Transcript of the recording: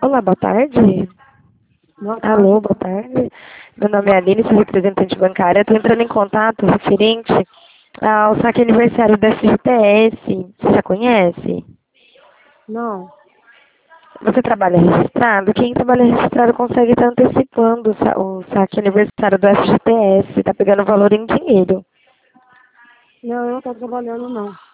Olá, boa tarde. Boa Alô, tarde. boa tarde. Meu nome é Aline, sou representante bancária. Estou entrando em contato referente ao saque aniversário da FGTS. Você já conhece? Não, Você trabalha registrado? Quem trabalha registrado consegue estar antecipando o saque aniversário do FGTS. Está pegando valor em dinheiro. não, eu não estou trabalhando, não.